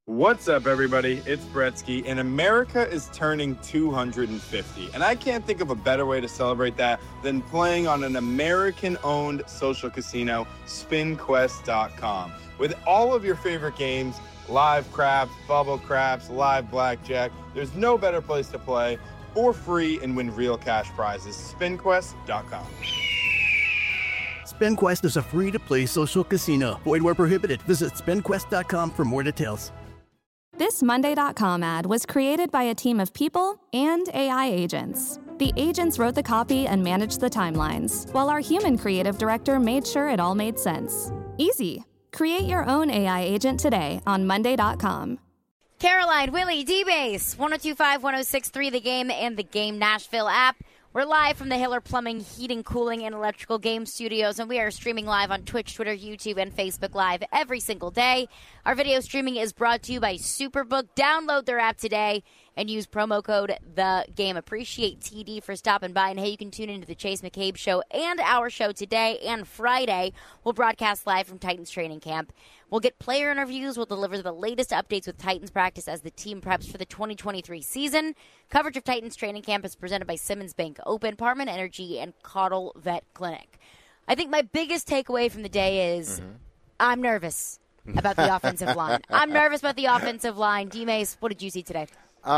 What's up, everybody? It's Bretsky, and America is turning 250. And I can't think of a better way to celebrate that than playing on an American-owned social casino, SpinQuest.com. With all of your favorite games, live craps, bubble craps, live blackjack, there's no better place to play for free and win real cash prizes. SpinQuest.com. SpinQuest is a free-to-play social casino. Void where prohibited. Visit SpinQuest.com for more details. This Monday.com ad was created by a team of people and AI agents. The agents wrote the copy and managed the timelines, while our human creative director made sure it all made sense. Easy. Create your own AI agent today on Monday.com. Caroline, Willie, D-Base, 102.5, 106.3 The Game and the Game Nashville app. We're live from the Hiller Plumbing, Heating, Cooling, and Electrical Game Studios, and we are streaming live on Twitch, Twitter, YouTube, and Facebook Live every single day. Our video streaming is brought to you by Superbook. Download their app today and use promo code THEGAME. Appreciate TD for stopping by. And, hey, you can tune into the Chase McCabe Show and our show today and Friday. We'll broadcast live from Titans training camp. We'll get player interviews. We'll deliver the latest updates with Titans practice as the team preps for the 2023 season. Coverage of Titans training camp is presented by Simmons Bank Open, Parman Energy, and Caudle Vet Clinic. I think my biggest takeaway from the day is I'm nervous about the offensive line. I'm nervous about the offensive line. D-Mace, what did you see today?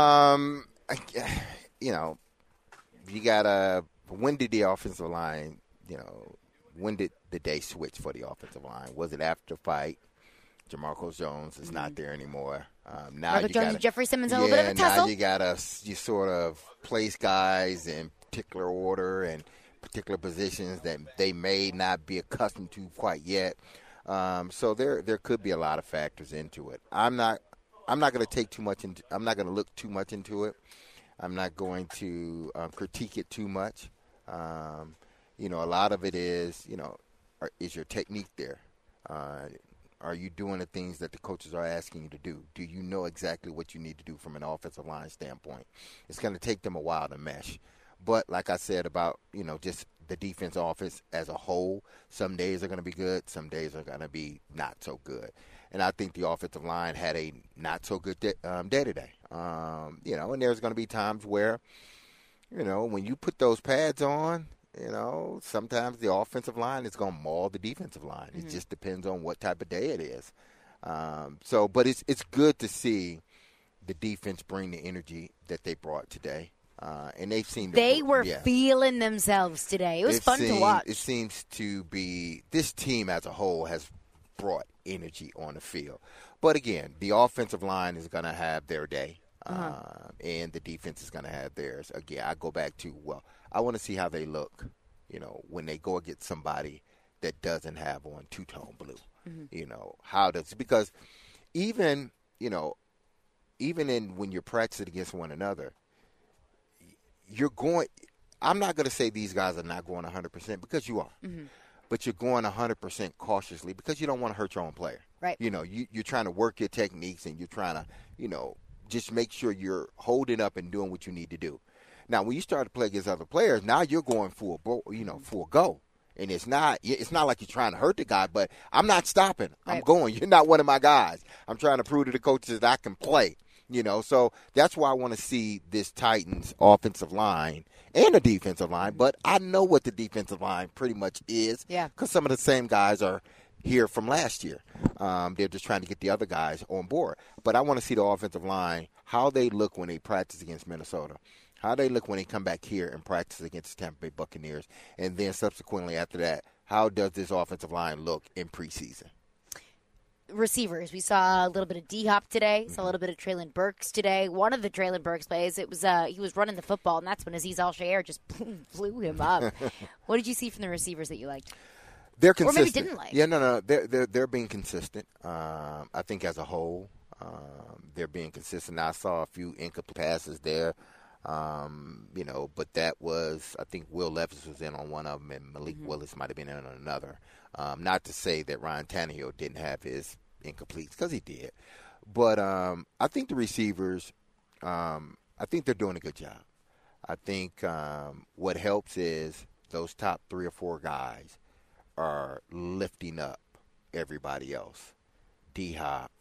You know, you got to when did the offensive line, when did the day switch for the offensive line? Was it after the fight? Jamarco Jones is not there anymore. Now Robert Jones and Jeffrey Simmons in a little bit of a tussle. Now you sort of place guys in particular order and particular positions that they may not be accustomed to quite yet. So there could be a lot of factors into it. I'm not going to take too much into. I'm not going to look too much into it. I'm not going to critique it too much. A lot of it is, is your technique there? Are you doing the things that the coaches are asking you to do? Do you know exactly what you need to do from an offensive line standpoint? It's going to take them a while to mesh. But like I said about, just the defense offense as a whole, some days are going to be good, some days are going to be not so good. And I think the offensive line had a not so good day today. And there's going to be times where, when you put those pads on, sometimes the offensive line is going to maul the defensive line. It just depends on what type of day it is. But it's good to see the defense bring the energy that they brought today. And they've seen they were feeling themselves today. It was fun to watch. It seems to be this team as a whole has brought energy on the field. But again, the offensive line is going to have their day, and the defense is going to have theirs. Again, I go back to I want to see how they look, when they go against somebody that doesn't have on two-tone blue. Because even when you're practicing against one another, I'm not going to say these guys are not going 100% because you are. But you're going 100% cautiously because you don't want to hurt your own player. Right. You're trying to work your techniques and you're trying to, just make sure you're holding up and doing what you need to do. Now, when you start to play against other players, now you're going full go. And it's not like you're trying to hurt the guy, but I'm not stopping. Right. I'm going. You're not one of my guys. I'm trying to prove to the coaches that I can play. So that's why I want to see this Titans offensive line and the defensive line. But I know what the defensive line pretty much is because some of the same guys are here from last year. They're just trying to get the other guys on board. But I want to see the offensive line, how they look when they practice against Minnesota, how they look when they come back here and practice against the Tampa Bay Buccaneers, and then subsequently after that, how does this offensive line look in preseason? Receivers. We saw a little bit of D-Hop today. Saw a little bit of Traylon Burks today. One of the Traylon Burks plays, it was he was running the football, and that's when Azeez Al-Shaair just blew him up. What did you see from the receivers that you liked? They're consistent. Or maybe didn't like. Yeah, no. They're being consistent. I think as a whole, they're being consistent. I saw a few incomplete passes there. But that was, I think Will Levis was in on one of them, and Malik Willis might have been in on another. Not to say that Ryan Tannehill didn't have his incompletes, because he did. But I think the receivers, I think they're doing a good job. I think what helps is those top 3 or 4 guys are lifting up everybody else. D-Hop,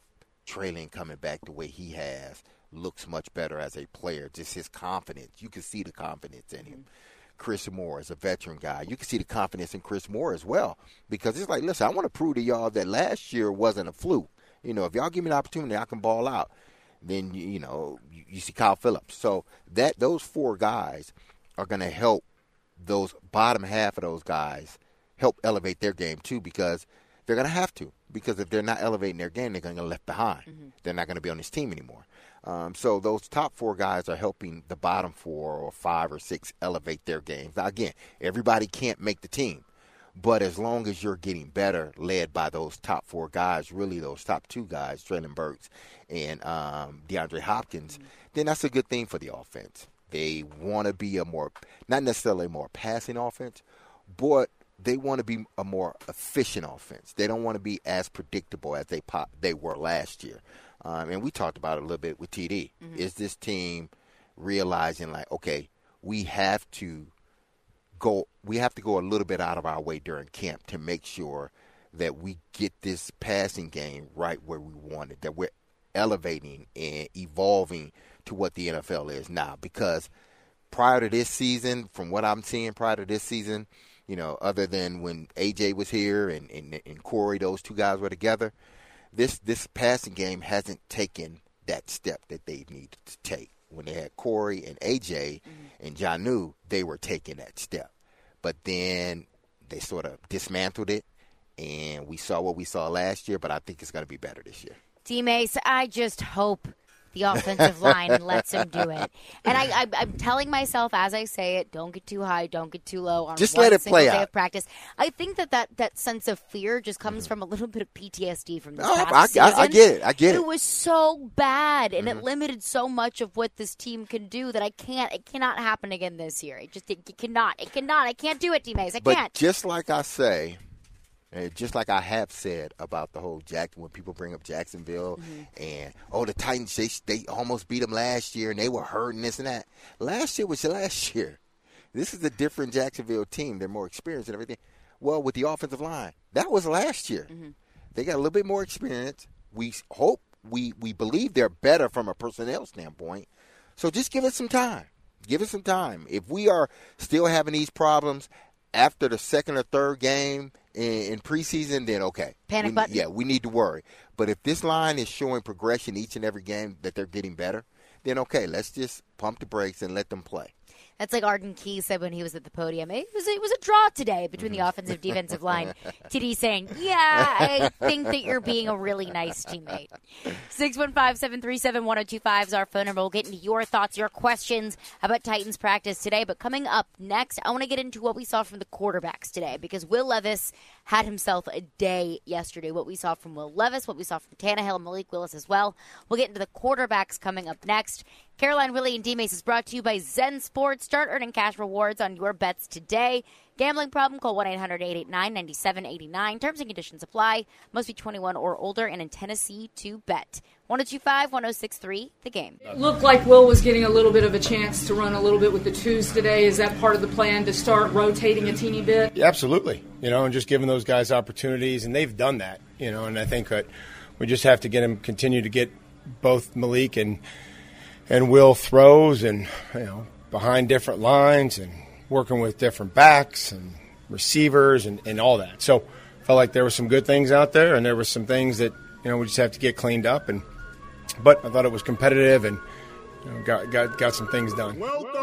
Traylon coming back the way he has looks much better as a player. Just his confidence. You can see the confidence in him. Chris Moore is a veteran guy. You can see the confidence in Chris Moore as well, because it's like, listen, I want to prove to y'all that last year wasn't a fluke. You know, if y'all give me an opportunity, I can ball out. Then, you see Kyle Phillips. So those 4 guys are going to help those bottom half of those guys help elevate their game too, because they're going to have to. Because if they're not elevating their game, they're going to get left behind. They're not going to be on this team anymore. So those top 4 guys are helping the bottom 4 or 5 or 6 elevate their games. Now, again, everybody can't make the team. But as long as you're getting better, led by those top 4 guys, really those top 2 guys, Treylon Burks and DeAndre Hopkins, then that's a good thing for the offense. They want to be not necessarily a more passing offense, but they want to be a more efficient offense. They don't want to be as predictable as they were last year. And we talked about it a little bit with TD. Is this team realizing, like, okay, we have to go a little bit out of our way during camp to make sure that we get this passing game right where we want it, that we're elevating and evolving to what the NFL is now. Because prior to this season, from what I'm seeing prior to this season, other than when AJ was here and Corey, those 2 guys were together, this passing game hasn't taken that step that they needed to take. When they had Corey and AJ and Jonnu, they were taking that step. But then they sort of dismantled it, and we saw what we saw last year, but I think it's going to be better this year. D-Mace, I just hope the offensive line lets him do it. And I'm telling myself as I say it, don't get too high, don't get too low on just one let it single play day out. Of practice. I think that sense of fear just comes from a little bit of PTSD from this past season. I get it. It was so bad, and it limited so much of what this team can do that it cannot happen again this year. It cannot. I can't do it, D-Mace. I can't. But just like I say, and just like I have said about the whole when people bring up Jacksonville and, the Titans, they almost beat them last year and they were hurting this and that. Last year was last year. This is a different Jacksonville team. They're more experienced and everything. Well, with the offensive line, that was last year. They got a little bit more experience. We hope, we believe they're better from a personnel standpoint. So just give it some time. Give it some time. If we are still having these problems after the second or third game in preseason, then okay. Panic button. Yeah, we need to worry. But if this line is showing progression each and every game that they're getting better, then okay, let's just pump the brakes and let them play. That's like Arden Key said when he was at the podium. It was a draw today between the offensive defensive line. TD saying, yeah, I think that you're being a really nice teammate. 615-737-1025 is our phone number. We'll get into your thoughts, your questions about Titans practice today. But coming up next, I want to get into what we saw from the quarterbacks today, because Will Levis had himself a day yesterday. What we saw from Will Levis, what we saw from Tannehill and Malik Willis as well. We'll get into the quarterbacks coming up next. Caroline, Willie, and D-Mace is brought to you by Zen Sports. Start earning cash rewards on your bets today. Gambling problem? Call 1-800-889-9789. Terms and conditions apply. Must be 21 or older and in Tennessee to bet. 102.5-106.3, The Game. It looked like Will was getting a little bit of a chance to run a little bit with the twos today. Is that part of the plan to start rotating a teeny bit? Yeah, absolutely. And just giving those guys opportunities, and they've done that. And I think that we just have to continue to get both Malik and Will throws and, behind different lines and working with different backs and receivers and all that. So I felt like there were some good things out there, and there were some things that, we just have to get cleaned up. But I thought it was competitive and got some things done.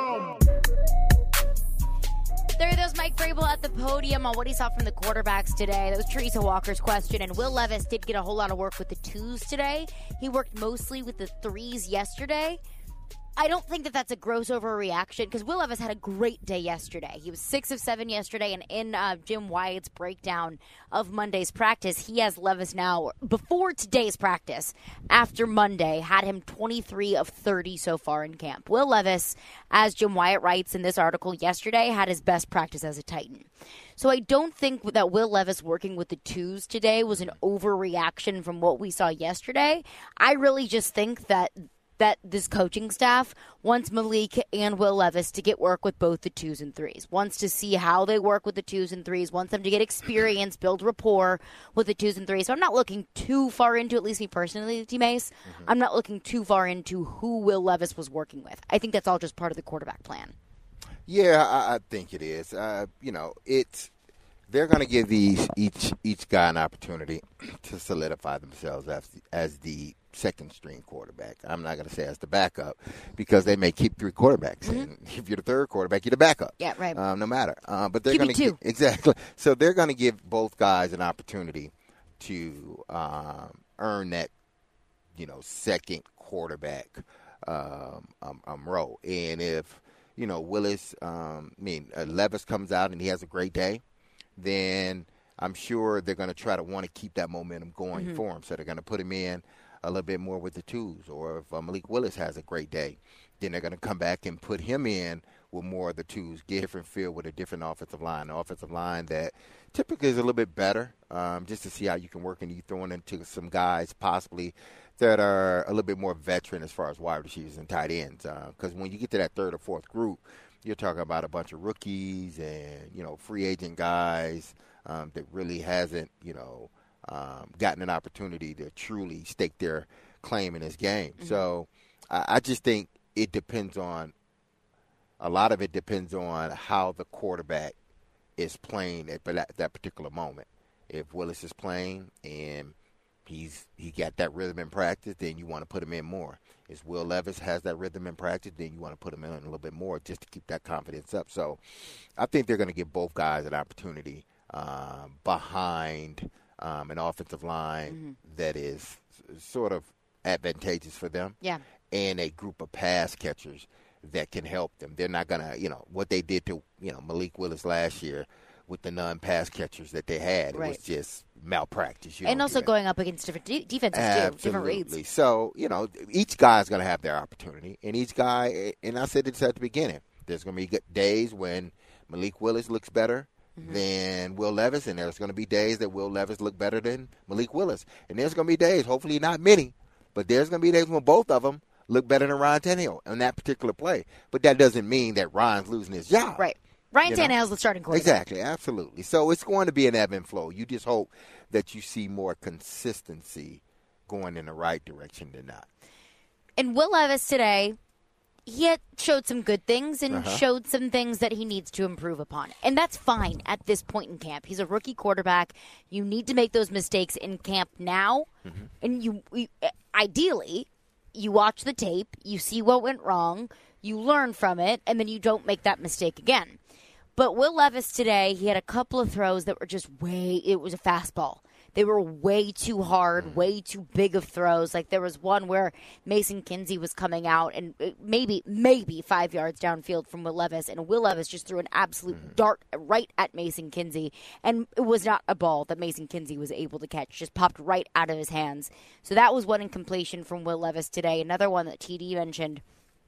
There goes Mike Vrabel at the podium on what he saw from the quarterbacks today. That was Teresa Walker's question, and Will Levis did get a whole lot of work with the twos today. He worked mostly with the threes yesterday. I don't think that that's a gross overreaction, because Will Levis had a great day yesterday. He was 6 of 7 yesterday, and in Jim Wyatt's breakdown of Monday's practice, he has Levis now, before today's practice, after Monday, had him 23 of 30 so far in camp. Will Levis, as Jim Wyatt writes in this article yesterday, had his best practice as a Titan. So I don't think that Will Levis working with the twos today was an overreaction from what we saw yesterday. I really just think that that this coaching staff wants Malik and Will Levis to get work with both the 2s and 3s, wants to see how they work with the 2s and 3s, wants them to get experience, build rapport with the 2s and 3s. So I'm not looking too far into, at least me personally, T-Mace, I'm not looking too far into who Will Levis was working with. I think that's all just part of the quarterback plan. Yeah, I think it is. They're going to give each guy an opportunity to solidify themselves as the second-string quarterback. I'm not going to say as the backup because they may keep 3 quarterbacks. And if you're the third quarterback, you're the backup. Yeah, right. No matter. But they're going to exactly. So they're going to give both guys an opportunity to earn that, second quarterback role. And if Levis comes out and he has a great day, then I'm sure they're going to try to want to keep that momentum going for him. So they're going to put him in a little bit more with the 2s. Or if Malik Willis has a great day, then they're going to come back and put him in with more of the 2s, get a different feel with a different offensive line. An offensive line that typically is a little bit better, just to see how you can work, and you throwing into some guys possibly that are a little bit more veteran as far as wide receivers and tight ends. Because when you get to that third or fourth group, you're talking about a bunch of rookies and, free agent guys that really hasn't, gotten an opportunity to truly stake their claim in this game. So I just think it depends on – a lot of it depends on how the quarterback is playing at that particular moment. If Willis is playing and he got that rhythm in practice, then you want to put him in more. If Will Levis has that rhythm in practice, then you want to put him in a little bit more just to keep that confidence up. So I think they're going to give both guys an opportunity behind an offensive line that is sort of advantageous for them. Yeah. And a group of pass catchers that can help them. They're not going to, what they did to, Malik Willis last year with the non-pass catchers that they had. Right. It was just malpractice. And also going up against different defenses, Absolutely. too, different reads. So, each guy is going to have their opportunity. And each guy, and I said this at the beginning, there's going to be days when Malik Willis looks better than Will Levis, and there's going to be days that Will Levis look better than Malik Willis. And there's going to be days, hopefully not many, but there's going to be days when both of them look better than Ryan Tannehill on that particular play. But that doesn't mean that Ryan's losing his job. Right. Ryan Tannehill's the starting quarterback. Exactly, absolutely. So it's going to be an ebb and flow. You just hope that you see more consistency going in the right direction than not. And Will Levis today, he had showed some good things and showed some things that he needs to improve upon. And that's fine at this point in camp. He's a rookie quarterback. You need to make those mistakes in camp now. And ideally, you watch the tape, you see what went wrong, you learn from it, and then you don't make that mistake again. But Will Levis today, he had a couple of throws that were just it was a fastball. They were way too hard, way too big of throws. Like there was one where Mason Kinsey was coming out and maybe 5 yards downfield from Will Levis, and Will Levis just threw an absolute dart right at Mason Kinsey. And it was not a ball that Mason Kinsey was able to catch, just popped right out of his hands. So that was one incompletion from Will Levis today. Another one that TD mentioned,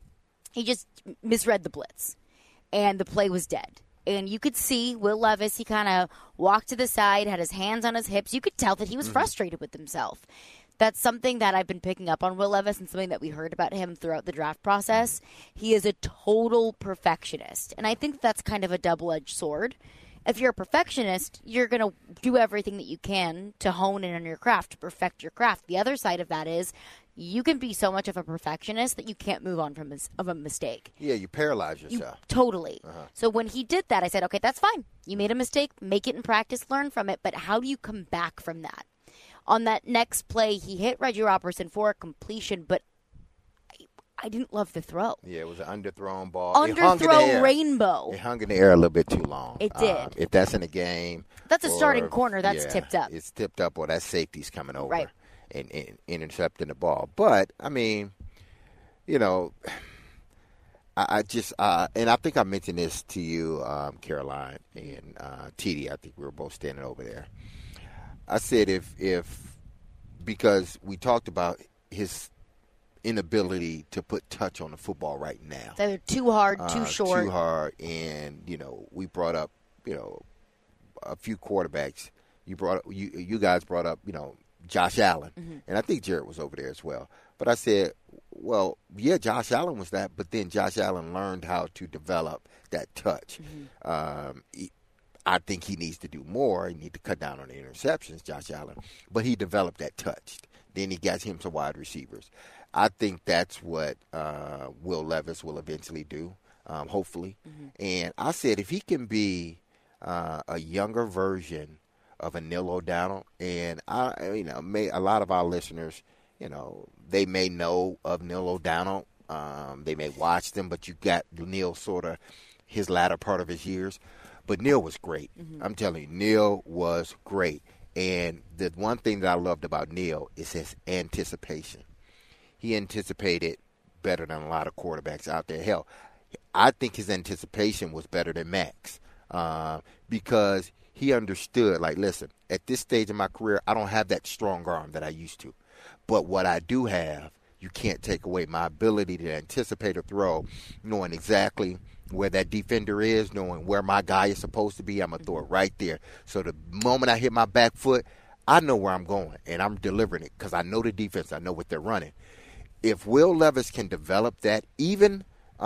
he just misread the blitz, and the play was dead. And you could see Will Levis, he kind of walked to the side, had his hands on his hips. You could tell that he was frustrated with himself. That's something that I've been picking up on Will Levis and something that we heard about him throughout the draft process. He is a total perfectionist. And I think that's kind of a double-edged sword. If you're a perfectionist, you're going to do everything that you can to hone in on your craft, to perfect your craft. The other side of that is you can be so much of a perfectionist that you can't move on from a mistake. Yeah, you paralyze yourself. Totally. So when he did that, I said, okay, that's fine. You made a mistake. Make it in practice. Learn from it. But how do you come back from that? On that next play, he hit Reggie Robertson for a completion, but I didn't love the throw. Yeah, it was an underthrown ball. Underthrow rainbow. It hung in the air a little bit too long. It did. If that's in the game. That's a starting corner. That's tipped up. It's tipped up, or that safety's coming over and intercepting the ball. But, I mean, I just and I think I mentioned this to you, Caroline, and TD. I think we were both standing over there. I said if because we talked about his inability to put touch on the football right now. They're too hard, too short. Too hard, and, we brought up, a few quarterbacks. You guys brought up, Josh Allen, and I think Jared was over there as well. But I said, well, yeah, Josh Allen was that, but then Josh Allen learned how to develop that touch. I think he needs to do more. He needs to cut down on the interceptions, Josh Allen. But he developed that touch. Then he got him some wide receivers. I think that's what Will Levis will eventually do, hopefully. And I said if he can be a younger version of a Neil O'Donnell, and a lot of our listeners, they may know of Neil O'Donnell. They may watch them, but you got Neil sort of his latter part of his years. But Neil was great. I'm telling you, Neil was great. And the one thing that I loved about Neil is his anticipation. He anticipated better than a lot of quarterbacks out there. Hell, I think his anticipation was better than Max because he understood, like, listen, at this stage in my career, I don't have that strong arm that I used to. But what I do have, you can't take away my ability to anticipate a throw, knowing exactly where that defender is, knowing where my guy is supposed to be. I'm going to throw it right there. So the moment I hit my back foot, I know where I'm going, and I'm delivering it because I know the defense. I know what they're running. If Will Levis can develop that, even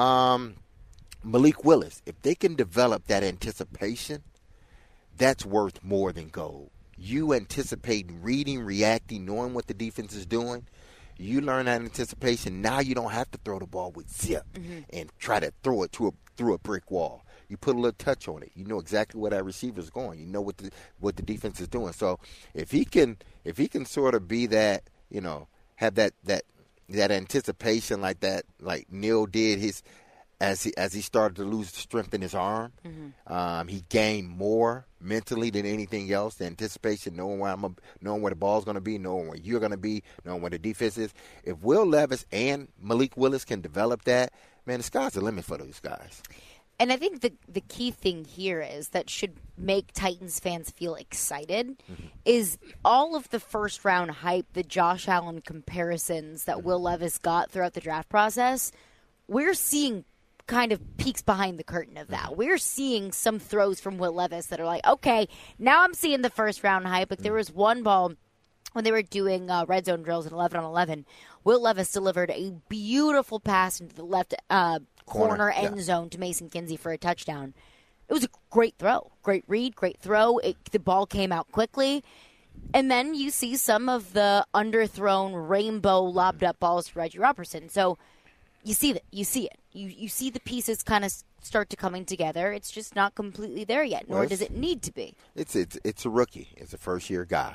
Malik Willis, if they can develop that anticipation, that's worth more than gold. You anticipate reading, reacting, knowing what the defense is doing. You learn that anticipation. Now you don't have to throw the ball with zip and try to throw it through a brick wall. You put a little touch on it. You know exactly where that receiver is going. You know what the defense is doing. So if he can sort of be that, have that anticipation like that, like Neil did as he started to lose strength in his arm, he gained more mentally than anything else. The anticipation, knowing where the ball's going to be, knowing where you're going to be, knowing where the defense is. If Will Levis and Malik Willis can develop that, man, the sky's the limit for those guys. And I think the key thing here is that should make Titans fans feel excited is all of the first-round hype, the Josh Allen comparisons that Will Levis got throughout the draft process. We're seeing kind of peeks behind the curtain of that. We're seeing some throws from Will Levis that are like, okay, now I'm seeing the first-round hype. Like there was one ball when they were doing red zone drills in 11-on-11. Will Levis delivered a beautiful pass into the left corner end zone to Mason Kinsey for a touchdown. It was a great throw. Great read, great throw. The ball came out quickly. And then you see some of the underthrown rainbow lobbed up balls to Reggie Robertson. So you see that. You see it. You see the pieces kind of start to coming together. It's just not completely there yet, nor does it need to be. It's a rookie. It's a first-year guy.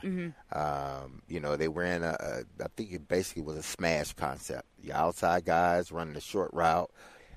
They ran I think it basically was a smash concept. The outside guys running a short route,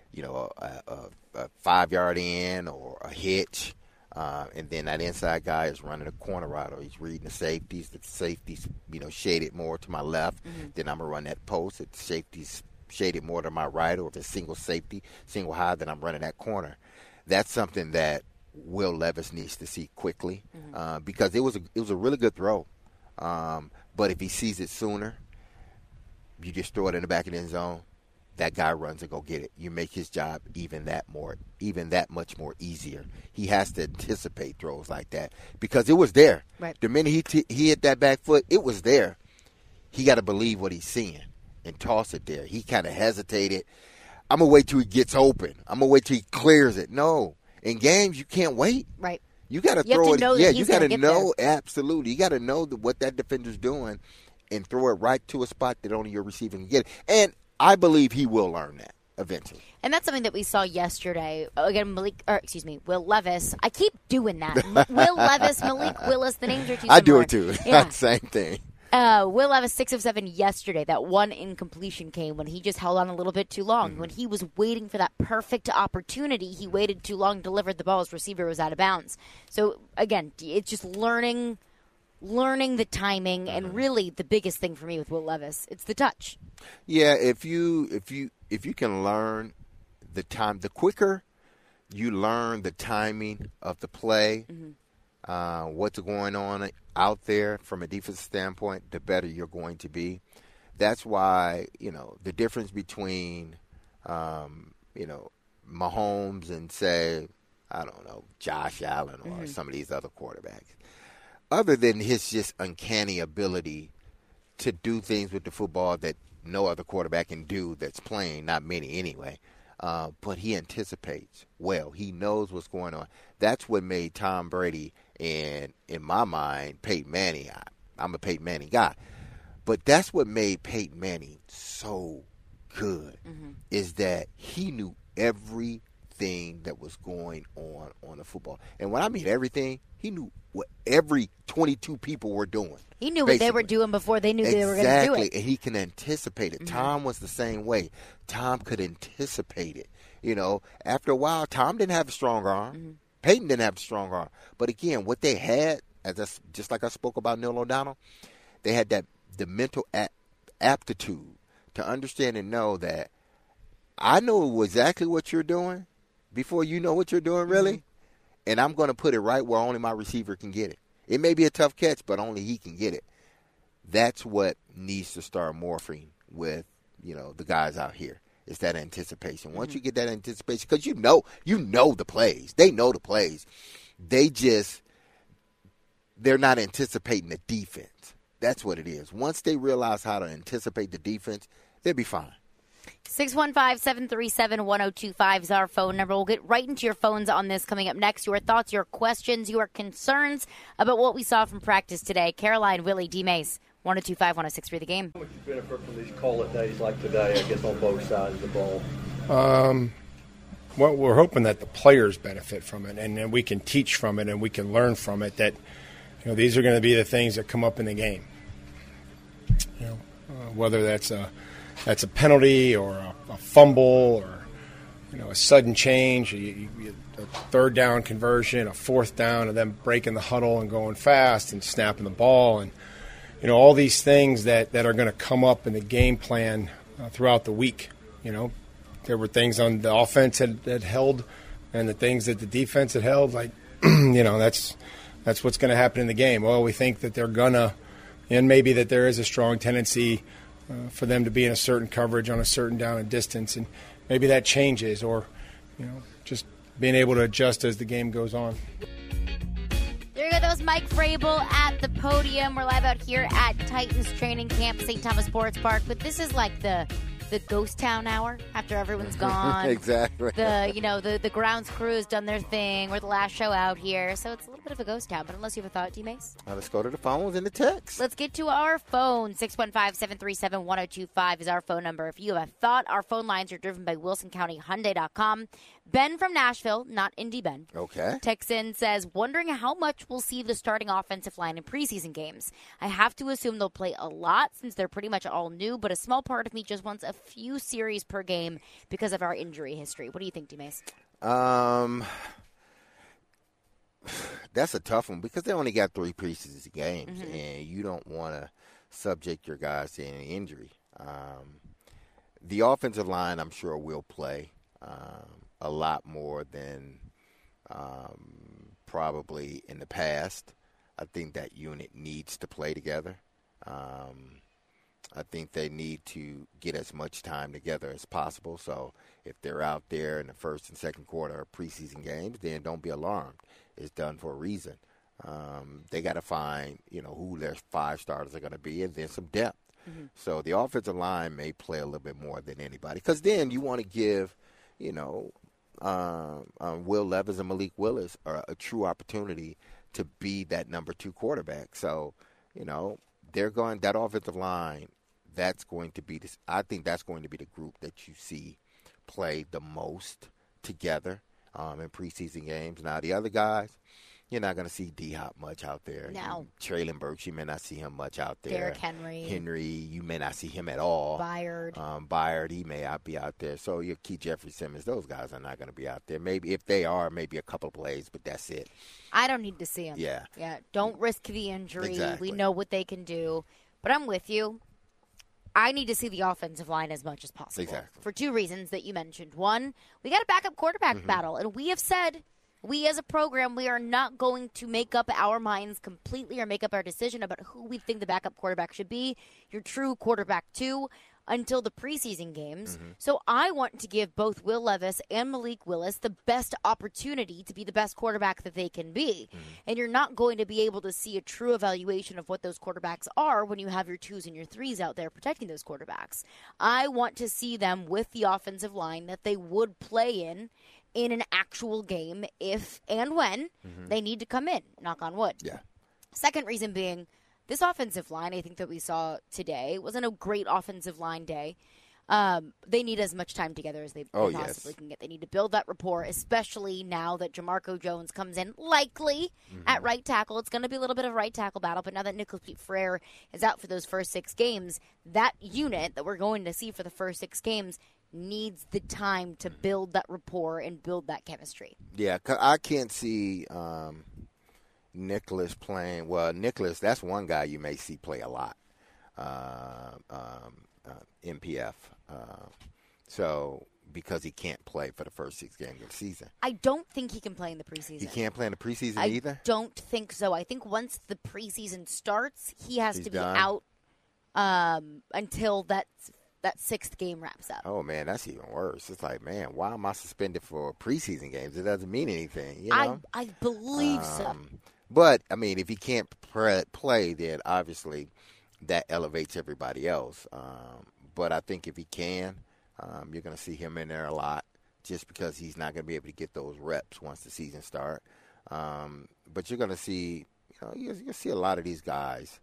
a 5-yard in or a hitch, and then that inside guy is running a corner route or he's reading the safeties. The safeties, shaded more to my left. Then I'm going to run that post. If the safeties shaded more to my right, or if it's single safety, single high, then I'm running that corner. That's something that Will Levis needs to see quickly because it was a really good throw. But if he sees it sooner, you just throw it in the back of the end zone. That guy runs and go get it. You make his job even that much more easier. He has to anticipate throws like that because it was there. Right. The minute he hit that back foot, it was there. He got to believe what he's seeing and toss it there. He kind of hesitated. I'm going to wait till he gets open. I'm going to wait till he clears it. No. In games, you can't wait. Right. You got to throw it. Yeah, you got to know. Absolutely. You got to know what that defender's doing and throw it right to a spot that only your receiver can get it. And I believe he will learn that eventually. And that's something that we saw yesterday. Again, Will Levis. I keep doing that. Will Levis, Malik Willis, the names are too similar. I do it too. Yeah. Same thing. Will Levis, 6 of 7 yesterday. That one incompletion came when he just held on a little bit too long. When he was waiting for that perfect opportunity, he waited too long, delivered the ball. His receiver was out of bounds. So, again, it's just learning the timing, and really the biggest thing for me with Will Levis, it's the touch. Yeah, if you can learn the time, the quicker you learn the timing of the play, what's going on out there from a defensive standpoint, the better you're going to be. That's why, the difference between, Mahomes and, say, I don't know, Josh Allen or some of these other quarterbacks, other than his just uncanny ability to do things with the football that no other quarterback can do that's playing, not many anyway. But he anticipates well. He knows what's going on. That's what made Tom Brady and, in my mind, Peyton Manning. I'm a Peyton Manning guy. But that's what made Peyton Manning so good, is that he knew everything that was going on the football. And when I mean everything, he knew what every 22 people were doing. He knew what they were doing before they knew they were going to do it. Exactly, and he can anticipate it. Tom was the same way. Tom could anticipate it. You know, after a while, Tom didn't have a strong arm. Peyton didn't have a strong arm. But again, what they had, just like I spoke about Neil O'Donnell, they had the mental aptitude to understand and know that I know exactly what you're doing before you know what you're doing, really. And I'm going to put it right where only my receiver can get it. It may be a tough catch, but only he can get it. That's what needs to start morphing with, the guys out here. It's that anticipation. Once you get that anticipation, because you know the plays. They know the plays. They're not anticipating the defense. That's what it is. Once they realize how to anticipate the defense, they'll be fine. 615-737-1025 is our phone number. We'll get right into your phones on this coming up next. Your thoughts, your questions, your concerns about what we saw from practice today. Caroline, Willie, D-Mace, 102.5-106.3 The Game. How much benefit from these call-it days like today, I guess, on both sides of the ball? Well, we're hoping that the players benefit from it, and we can teach from it, and we can learn from it. That these are going to be the things that come up in the game. Whether that's a penalty or a fumble or a sudden change, a third down conversion, a fourth down, and them breaking the huddle and going fast and snapping the ball, and all these things that are going to come up in the game plan throughout the week. There were things on the offense that held, and the things that the defense had held. Like that's what's going to happen in the game. Well, we think that they're gonna, and maybe that there is a strong tendency for them to be in a certain coverage on a certain down and distance, and maybe that changes, or just being able to adjust as the game goes on. There you go. That was Mike Vrabel at the podium. We're live out here at Titans Training Camp, St. Thomas Sports Park. But this is like the ghost town hour after everyone's gone. Exactly. The grounds crew has done their thing. We're the last show out here, so it's a little bit of a ghost town. But unless you have a thought, D-Mace? Let's go to the phones and the text. Let's get to our phone. 615-737-1025 is our phone number. If you have a thought, our phone lines are driven by WilsonCountyHyundai.com. Ben from Nashville, not Indy Ben. Okay. Texan says, wondering how much we'll see the starting offensive line in preseason games. I have to assume they'll play a lot since they're pretty much all new, but a small part of me just wants a few series per game because of our injury history. What do you think, D-Mace? That's a tough one because they only got 3 preseason games, and you don't want to subject your guys to any injury. The offensive line, I'm sure, will play a lot more than probably in the past. I think that unit needs to play together. I think they need to get as much time together as possible. So if they're out there in the first and second quarter of preseason games, then don't be alarmed. It's done for a reason. They got to find, who their 5 starters are going to be, and then some depth. So the offensive line may play a little bit more than anybody, because then you want to give, Will Levis and Malik Willis a true opportunity to be that number 2 quarterback. So, they're going, that offensive line, that's going to be this. I think that's going to be the group that you see play the most together in preseason games. Now, the other guys, you're not going to see D-Hop much out there. No. Traylon Burks, you may not see him much out there. Derrick Henry, you may not see him at all. Byard, he may not be out there. So your Keith Jeffrey Simmons, those guys are not going to be out there. Maybe if they are, maybe a couple of plays, but that's it. I don't need to see them. Yeah. Don't risk the injury. Exactly. We know what they can do. But I'm with you. I need to see the offensive line as much as possible. Exactly. For 2 reasons that you mentioned. One, we got a backup quarterback battle. And we have said, we as a program, we are not going to make up our minds completely or make up our decision about who we think the backup quarterback should be. Your true quarterback 2. until the preseason games. So I want to give both Will Levis and Malik Willis the best opportunity to be the best quarterback that they can be. And you're not going to be able to see a true evaluation of what those quarterbacks are when you have your 2s and your 3s out there protecting those quarterbacks. I want to see them with the offensive line that they would play in an actual game if and when they need to come in, knock on wood. Yeah. Second reason being, this offensive line, I think that we saw today, wasn't a great offensive line day. They need as much time together as they possibly can get. They need to build that rapport, especially now that Jamarco Jones comes in, likely at right tackle. It's going to be a little bit of a right tackle battle, but now that Nicholas Pete Frere is out for those first 6 games, that unit that we're going to see for the first 6 games needs the time to build that rapport and build that chemistry. Yeah, I can't see Nicholas playing. Well, Nicholas, that's one guy you may see play a lot. MPF. So because he can't play for the first 6 games of the season. I don't think he can play in the preseason. He can't play in the preseason either? I don't think so. I think once the preseason starts, he's to be done? out until that 6th game wraps up. Oh, man, that's even worse. It's like, man, why am I suspended for preseason games? It doesn't mean anything, you know? I believe so. But, I mean, if he can't play, then obviously that elevates everybody else. But I think if he can, you're going to see him in there a lot just because he's not going to be able to get those reps once the season starts. But you're going to see, you're going to see a lot of these guys,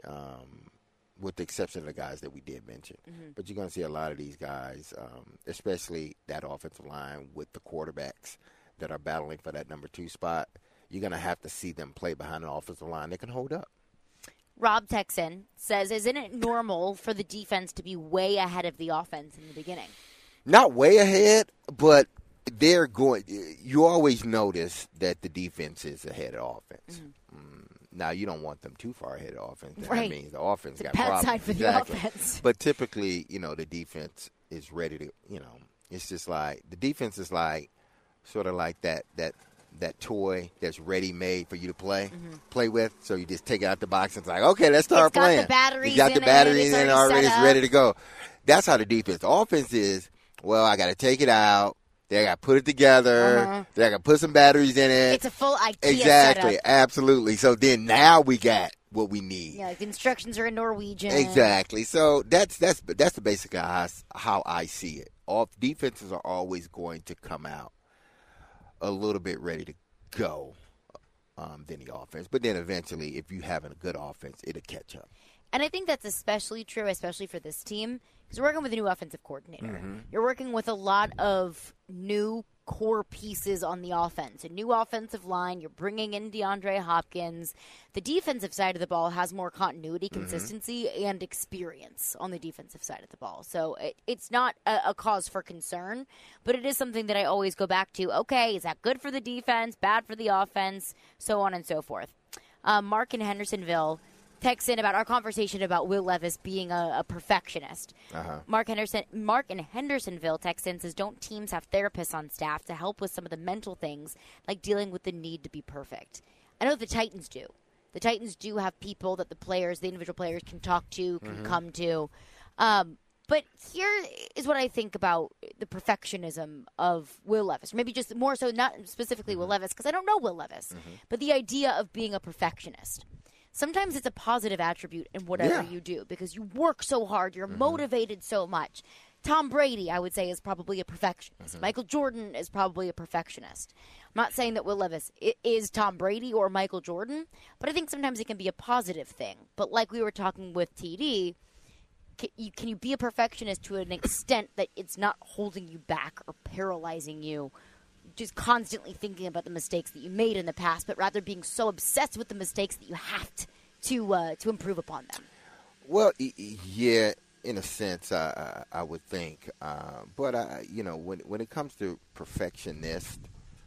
with the exception of the guys that we did mention. But you're going to see a lot of these guys, especially that offensive line with the quarterbacks that are battling for that number 2 spot. You're going to have to see them play behind an offensive line that can hold up. Rob Texan says, isn't it normal for the defense to be way ahead of the offense in the beginning? Not way ahead, but they're going. You always notice that the defense is ahead of offense. Now, you don't want them too far ahead of offense. Right. That means the offense got bad problems. side for the offense. But typically, the defense is ready to, it's just like, the defense is like, sort of like that toy that's ready-made for you to play with. So you just take it out the box and it's like, okay, let's start playing. It's got the batteries you got the batteries in it already. It's set up. ready to go. That's how the defense. The offense is, well, I got to take it out. They got to put it together. They got to put some batteries in it. It's a full IKEA Exactly. setup. Absolutely. So then now we got what we need. Yeah, like the instructions are in Norwegian. Exactly. So that's the basic how I see it. Defenses are always going to come out a little bit ready to go than the offense. But then eventually, if you have a good offense, it'll catch up. And I think that's especially true, especially for this team, because you're working with a new offensive coordinator. You're working with a lot of new core pieces on the offense, a new offensive line. You're bringing in DeAndre Hopkins. The defensive side of the ball has more continuity, consistency, and experience on the defensive side of the ball. So it's not a cause for concern, but it is something that I always go back to. Okay, is that good for the defense, bad for the offense, so on and so forth. Mark in Hendersonville texts in about our conversation about Will Levis being a perfectionist. Mark in Hendersonville texts in, says, don't teams have therapists on staff to help with some of the mental things, like dealing with the need to be perfect? I know the Titans do. The Titans do have people that the individual players can talk to, can come to. But here is what I think about the perfectionism of Will Levis. Maybe just more so, not specifically Will Levis, because I don't know Will Levis, but the idea of being a perfectionist. Sometimes it's a positive attribute in whatever you do because you work so hard, you're motivated so much. Tom Brady, I would say, is probably a perfectionist. Michael Jordan is probably a perfectionist. I'm not saying that Will Levis is Tom Brady or Michael Jordan, but I think sometimes it can be a positive thing. But like we were talking with TD, can you be a perfectionist to an extent that it's not holding you back or paralyzing you, just constantly thinking about the mistakes that you made in the past, but rather being so obsessed with the mistakes that you have to improve upon them? Well, yeah, in a sense, I would think. But when it comes to perfectionist,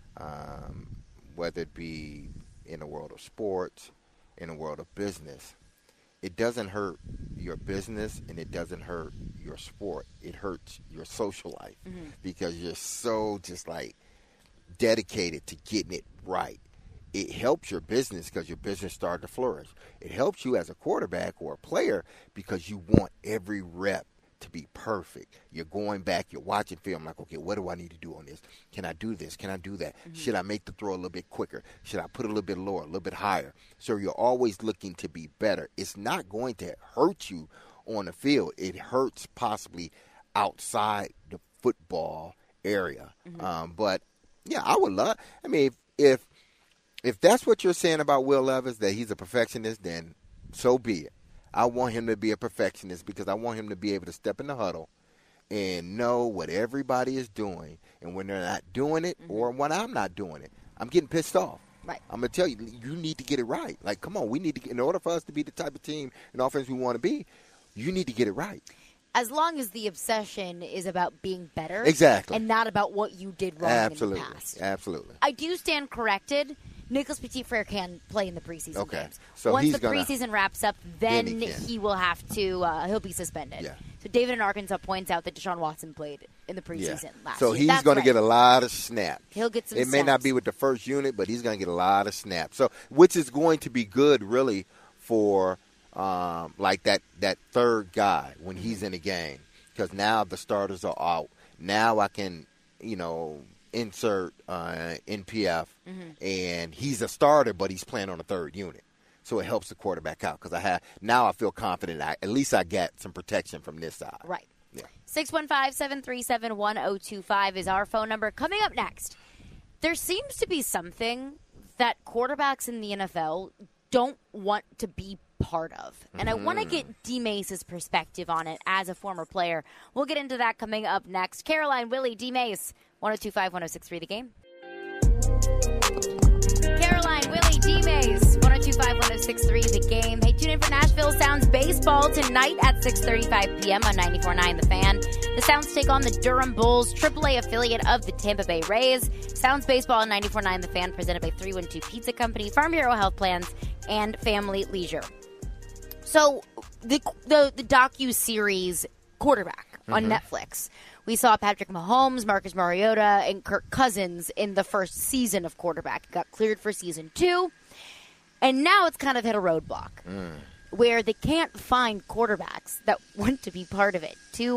whether it be in the world of sports, in the world of business, it doesn't hurt your business and it doesn't hurt your sport. It hurts your social life because you're so just like dedicated to getting it right. It helps your business because your business started to flourish. It helps you as a quarterback or a player because you want every rep to be perfect. You're going back, you're watching film like, okay, what do I need to do on this? Can I do this? Can I do that? Mm-hmm. Should I make the throw a little bit quicker? Should I put it a little bit lower, a little bit higher? So you're always looking to be better. It's not going to hurt you on the field. It hurts possibly outside the football area. Mm-hmm. But, yeah, I would love – I mean, if that's what you're saying about Will Levis, that he's a perfectionist, then so be it. I want him to be a perfectionist because I want him to be able to step in the huddle and know what everybody is doing. And when they're not doing it or when I'm not doing it, I'm getting pissed off. Right. I'm going to tell you, you need to get it right. Like, come on, we need to – in order for us to be the type of team and offense we want to be, you need to get it right. As long as the obsession is about being better. Exactly. And not about what you did wrong in the past. Absolutely. I do stand corrected. Nicholas Petit-Frere can play in the preseason games. So once the preseason wraps up, then he will have to he'll be suspended. Yeah. So David in Arkansas points out that Deshaun Watson played in the preseason last year. So he's going to get a lot of snaps. He'll get some snaps. It may not be with the first unit, but he's going to get a lot of snaps. So which is going to be good really for like that third guy when he's in the game, because now the starters are out. Now I can, insert NPF, and he's a starter, but he's playing on a third unit. So it helps the quarterback out because I feel confident. At least I get some protection from this side. Right. Yeah. 615-737-1025 is our phone number. Coming up next, there seems to be something that quarterbacks in the NFL don't want to be part of. And I want to get D. Mace's perspective on it as a former player. We'll get into that coming up next. Caroline, Willie, D. Mace, 102.5-106.3 The Game. Caroline, Willie, D. Mace, 102.5-106.3 The Game. Hey, tune in for Nashville Sounds Baseball tonight at 6:35 p.m. on 94.9 The Fan. The Sounds take on the Durham Bulls, AAA affiliate of the Tampa Bay Rays. Sounds Baseball on 94.9 The Fan, presented by 312 Pizza Company, Farm Bureau Health Plans, and Family Leisure. So the docu-series Quarterback on Netflix. We saw Patrick Mahomes, Marcus Mariota, and Kirk Cousins in the first season of Quarterback. It got cleared for season 2. And now it's kind of hit a roadblock where they can't find quarterbacks that want to be part of it.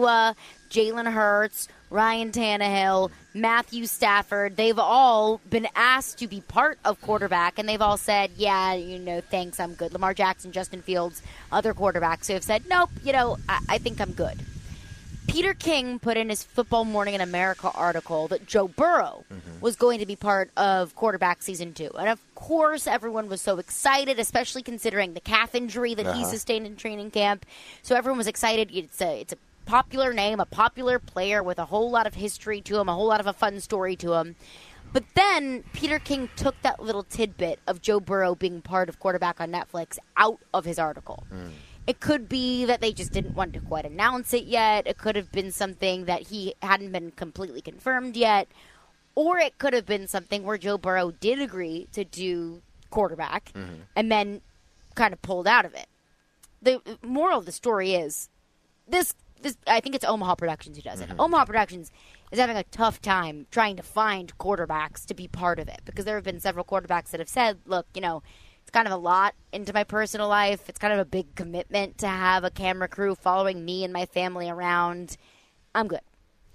Jalen Hurts, Ryan Tannehill, Matthew Stafford, they've all been asked to be part of Quarterback, and they've all said, yeah, thanks, I'm good. Lamar Jackson, Justin Fields, other quarterbacks who have said, nope, I think I'm good. Peter King put in his Football Morning in America article that Joe Burrow was going to be part of Quarterback Season 2. And, of course, everyone was so excited, especially considering the calf injury that he sustained in training camp. So everyone was excited. It's a popular name, a popular player with a whole lot of history to him, a whole lot of a fun story to him. But then Peter King took that little tidbit of Joe Burrow being part of Quarterback on Netflix out of his article. It could be that they just didn't want to quite announce it yet. It could have been something that he hadn't been completely confirmed yet. Or it could have been something where Joe Burrow did agree to do Quarterback and then kind of pulled out of it. The moral of the story is this I think it's Omaha Productions who does it. Omaha Productions is having a tough time trying to find quarterbacks to be part of it because there have been several quarterbacks that have said, look, it's kind of a lot into my personal life. It's kind of a big commitment to have a camera crew following me and my family around. I'm good.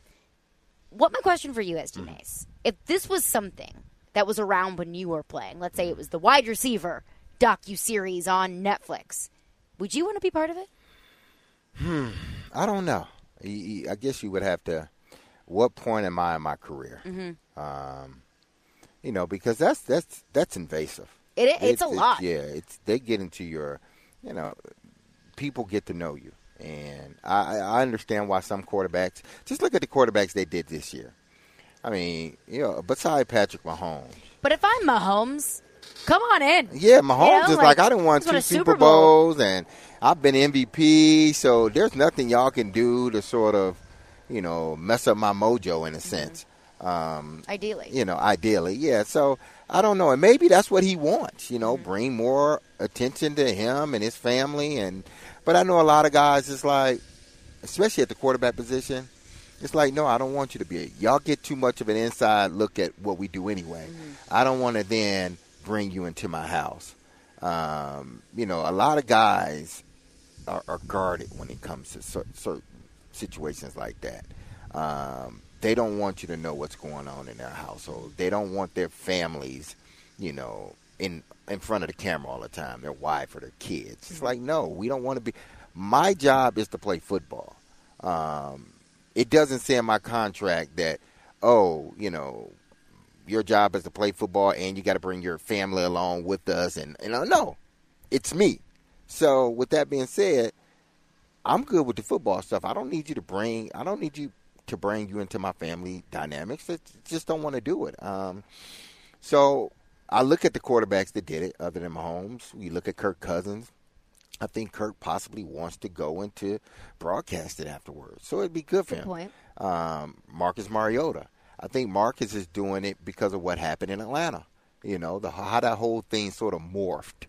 What my question for you is, D. Mace, if this was something that was around when you were playing, let's say it was the wide receiver docu-series on Netflix, would you want to be part of it? I don't know. I guess you would have to. What point am I in my career? Because that's invasive. It's a lot. Yeah, they get into your, people get to know you, and I understand why some quarterbacks. Just look at the quarterbacks they did this year. I mean, beside Patrick Mahomes. But if I'm Mahomes, come on in. Yeah, Mahomes is like I didn't won 2 Super Bowls, and I've been MVP, so there's nothing y'all can do to sort of, mess up my mojo in a sense. Ideally. Ideally, yeah. So I don't know. And maybe that's what he wants, bring more attention to him and his family. But I know a lot of guys, it's like, especially at the quarterback position, it's like, no, I don't want you to be. Y'all get too much of an inside look at what we do anyway. I don't want to then bring you into my house. A lot of guys are guarded when it comes to certain situations like that. They don't want you to know what's going on in their household. They don't want their families, you know, in front of the camera all the time, their wife or their kids. It's like, no, we don't want to be. My job is to play football. It doesn't say in my contract that, oh, you know, your job is to play football and you got to bring your family along with us. And no, it's me. So with that being said, I'm good with the football stuff. I don't need you to bring you into my family dynamics. I just don't want to do it. So I look at the quarterbacks that did it other than Mahomes. We look at Kirk Cousins. I think Kirk possibly wants to go into broadcasting afterwards. So it'd be good for him. Point. Marcus Mariota. I think Marcus is doing it because of what happened in Atlanta. You know, how that whole thing sort of morphed.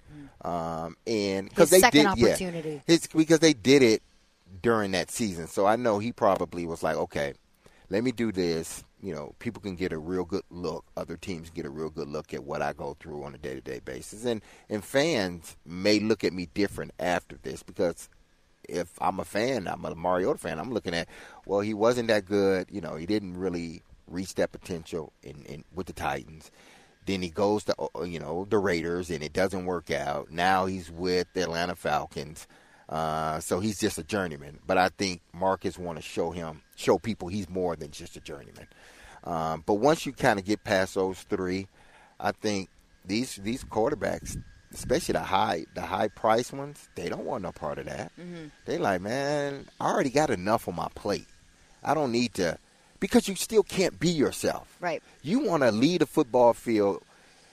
And because they second did, opportunity. it's because they did it during that season. So I know he probably was like, okay, let me do this. You know, people can get a real good look. Other teams get a real good look at what I go through on a day-to-day basis. And fans may look at me different after this because if I'm a fan, I'm a Mariota fan, I'm looking at, well, he wasn't that good. You know, he didn't really reach that potential with the Titans. Then he goes to, you know, the Raiders, and it doesn't work out. Now he's with the Atlanta Falcons. So he's just a journeyman. But I think Marcus want to show people he's more than just a journeyman. But once you kind of get past those three, I think these quarterbacks, especially the high price ones, they don't want no part of that. Mm-hmm. They like, man, I already got enough on my plate. I don't need to, because you still can't be yourself. Right. You want to lead a football field,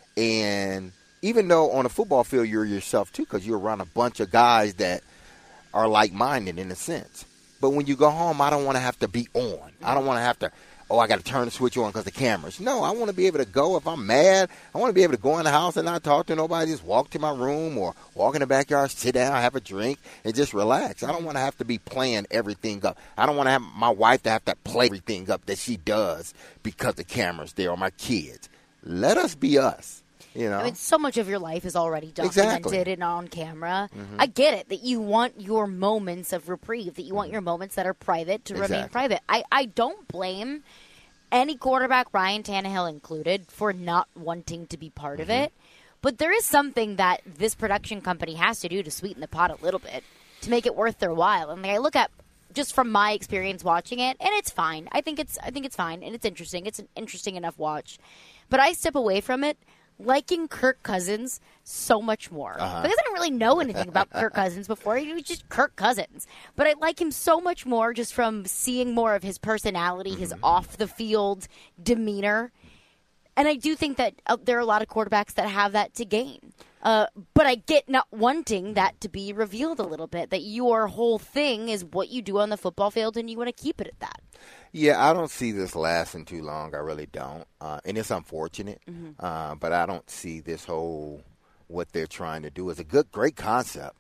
and even though on a football field you're yourself too, because you're around a bunch of guys that are like-minded in a sense. But when you go home, I don't want to have to be on. I don't want to have to, I got to turn the switch on because the cameras. No, I want to be able to go. If I'm mad, I want to be able to go in the house and not talk to nobody. Just walk to my room or walk in the backyard, sit down, have a drink, and just relax. I don't want to have to be playing everything up. I don't want to have my wife to have to play everything up that she does because the camera's there, or my kids. Let us be us. You know? I mean, so much of your life is already documented and on camera. Mm-hmm. I get it, that you want your moments of reprieve, that you want your moments that are private to remain private. I don't blame any quarterback, Ryan Tannehill included, for not wanting to be part of it. But there is something that this production company has to do to sweeten the pot a little bit to make it worth their while. And I look at, just from my experience watching it, and it's fine. I think it's fine, and it's interesting. It's an interesting enough watch. But I step away from it liking Kirk Cousins so much more. Because I didn't really know anything about Kirk Cousins before. He was just Kirk Cousins. But I like him so much more just from seeing more of his personality, his off-the-field demeanor. And I do think that there are a lot of quarterbacks that have that to gain. But I get not wanting that to be revealed a little bit, that your whole thing is what you do on the football field and you want to keep it at that. Yeah, I don't see this lasting too long. I really don't. And it's unfortunate. But I don't see this whole, what they're trying to do is a great concept.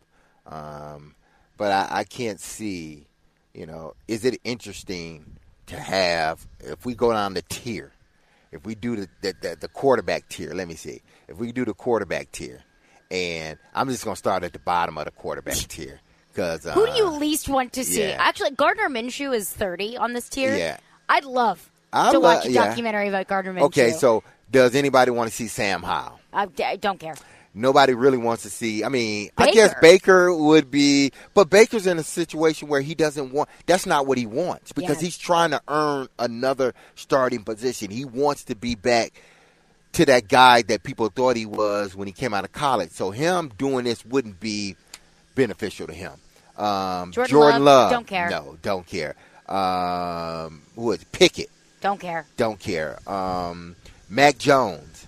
But I can't see, you know, is it interesting to have, if we go down the tier, if we do the quarterback tier, let me see. If we do the quarterback tier, and I'm just going to start at the bottom of the quarterback tier. Who do you least want to see? Actually, Gardner Minshew is 30 on this tier. Yeah. I'd love to watch a documentary about Gardner Minshew. Okay, so does anybody want to see Sam Howell? I don't care. Nobody really wants to see. I mean, Baker. I guess Baker would be, but Baker's in a situation where he doesn't want, that's not what he wants, because he's trying to earn another starting position. He wants to be back to that guy that people thought he was when he came out of college. So him doing this wouldn't be beneficial to him. Jordan Love. Don't care. No, don't care. Who is Pickett? Don't care. Don't care. Mac Jones.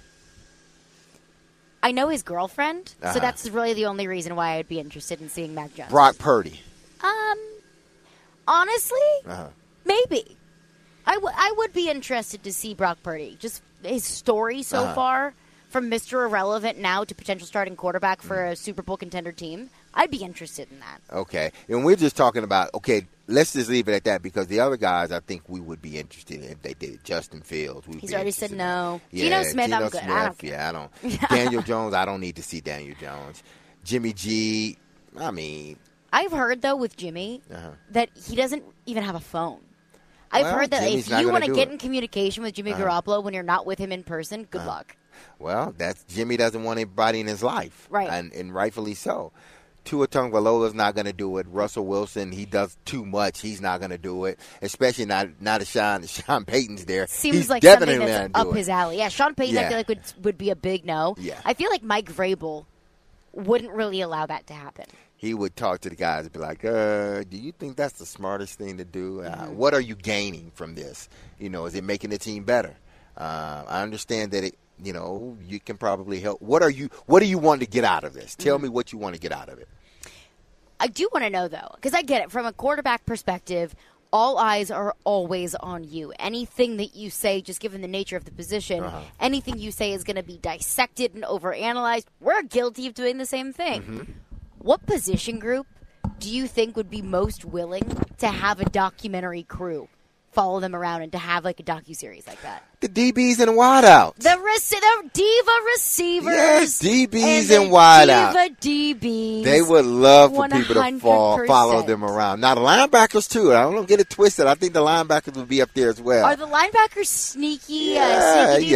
I know his girlfriend, so that's really the only reason why I would be interested in seeing Mac Jones. Brock Purdy. Honestly, maybe. I would be interested to see Brock Purdy. Just his story so far, from Mr. Irrelevant now to potential starting quarterback for a Super Bowl contender team. I'd be interested in that. Okay. And we're just talking about, let's just leave it at that, because the other guys I think we would be interested in if they did it. Justin Fields. He's already said no. Yeah, Geno Smith, I'm good. Smith, I don't care. Yeah, I don't. Daniel Jones, I don't need to see Daniel Jones. Jimmy G, I mean, I've heard, though, with Jimmy that he doesn't even have a phone. I've heard that Jimmy's if you want to get in communication with Jimmy Garoppolo when you're not with him in person, good luck. Well, Jimmy doesn't want anybody in his life. Right. And rightfully so. Tua Tagovailoa's not going to do it. Russell Wilson, he does too much. He's not going to do it, especially now that Sean Payton's there. Seems He's like definitely something that's up his alley. Yeah, Sean Payton, I feel like would be a big no. Yeah. I feel like Mike Vrabel wouldn't really allow that to happen. He would talk to the guys and be like, do you think that's the smartest thing to do? What are you gaining from this? Is it making the team better? I understand that you can probably help. What do you want to get out of this? Tell me what you want to get out of it. I do want to know, though, because I get it. From a quarterback perspective, all eyes are always on you. Anything that you say, just given the nature of the position, anything you say is going to be dissected and overanalyzed. We're guilty of doing the same thing. Mm-hmm. What position group do you think would be most willing to have a documentary crew follow them around and to have like a docuseries like that? The DBs and wideouts. The diva receivers. Yes, DBs and wideouts. Diva DBs. They would love for people to 100%. follow them around. Now, the linebackers, too. I don't get it twisted. I think the linebackers would be up there as well. Are the linebackers sneaky? Yeah.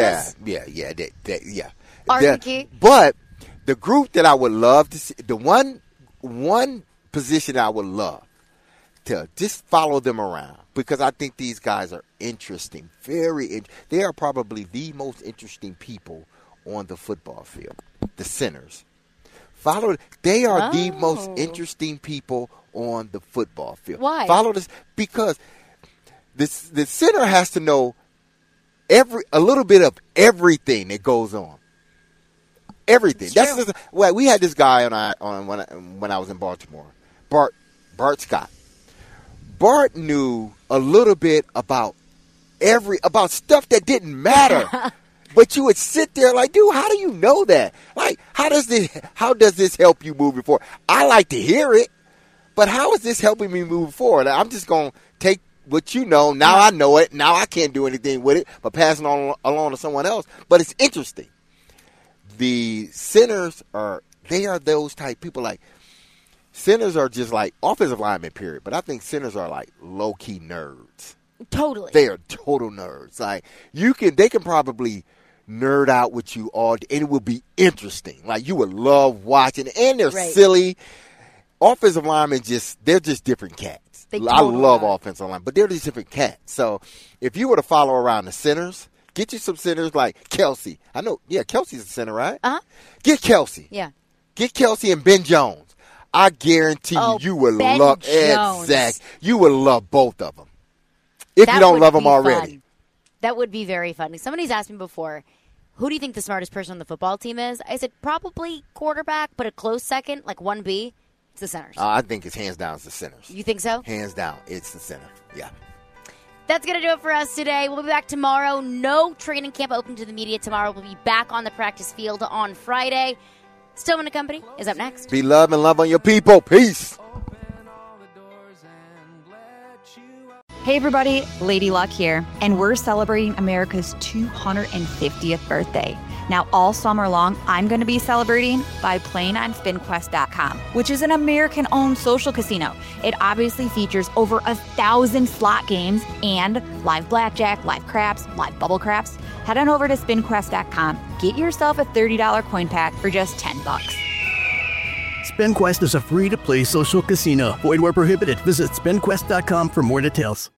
RPK? But the group that I would love to see, the one position I would love to just follow them around, because I think these guys are interesting. They are probably the most interesting people on the football field. The centers. They are the most interesting people on the football field. Why? Follow this, because the center has to know a little bit of everything that goes on. Everything. We had this guy when I was in Baltimore, Bart Scott. Bart knew a little bit about stuff that didn't matter. But you would sit there like, dude, how do you know that? Like, how does this help you moving forward? I like to hear it, but how is this helping me move forward? I'm just going to take what you know. Now I know it. Now I can't do anything with it, but pass it along to someone else. But it's interesting. The centers are those type people. Like, centers are just like offensive linemen, period. But I think centers are like low-key nerds. Totally. They are total nerds. Like, they can probably nerd out with you all day, and it will be interesting. Like, you would love watching, and they're silly. Offensive linemen they're just different cats. I love offensive linemen, but they're just different cats. So if you were to follow around the centers, get you some centers like Kelsey. I know, Kelsey's a center, right? Uh-huh. Get Kelsey. Yeah. Get Kelsey and Ben Jones. I guarantee you would love you would love both of them. If you don't love them already. Fun. That would be very fun. Somebody's asked me before, who do you think the smartest person on the football team is? I said probably quarterback, but a close second, like 1B, it's the centers. I think it's hands down it's the centers. You think so? Hands down, it's the center. Yeah. That's going to do it for us today. We'll be back tomorrow. No training camp open to the media tomorrow. We'll be back on the practice field on Friday. Stillman & Company is up next. Be love and love on your people. Peace. Hey everybody, Lady Luck here, and we're celebrating America's 250th birthday. Now all summer long, I'm going to be celebrating by playing on SpinQuest.com, which is an American-owned social casino. It obviously features over 1,000 slot games and live blackjack, live craps, live bubble craps. Head on over to SpinQuest.com, get yourself a $30 coin pack for just $10. SpinQuest is a free-to-play social casino. Void where prohibited. Visit SpinQuest.com for more details.